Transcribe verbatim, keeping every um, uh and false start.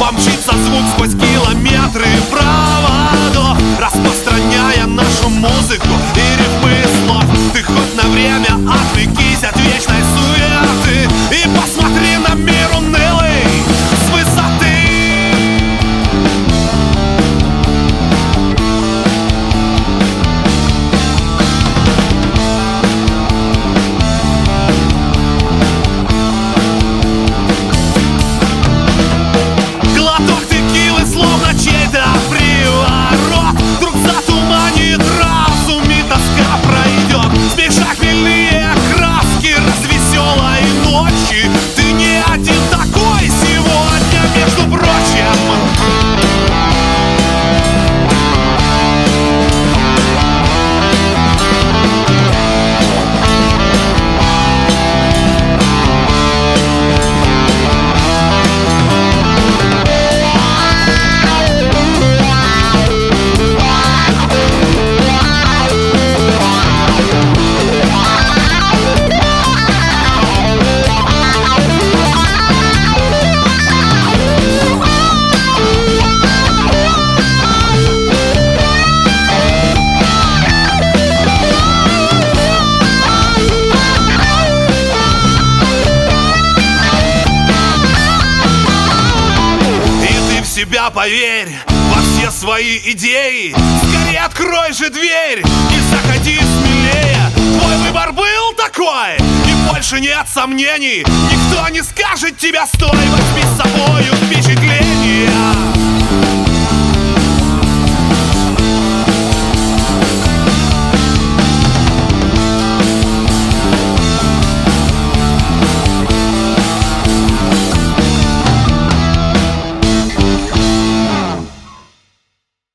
помчится звук сквозь километры проводов, распространяя нашу музыку и рифмы слов. Ты хоть на время отвлекись от вечной суеты и посмотри на мир унылый с высоты. Глоток текилы, словно чей-то приворот, вдруг затуманит разум и тоска пройдет. Смеша хмельные краски развеселой ночи. Ты не один такой сегодня, между прочим. Себя поверь во все свои идеи. Скорее открой же дверь и заходи смелее. Твой выбор был такой, и больше нет сомнений. Никто не скажет тебе стой. Возьми с собою впечатление.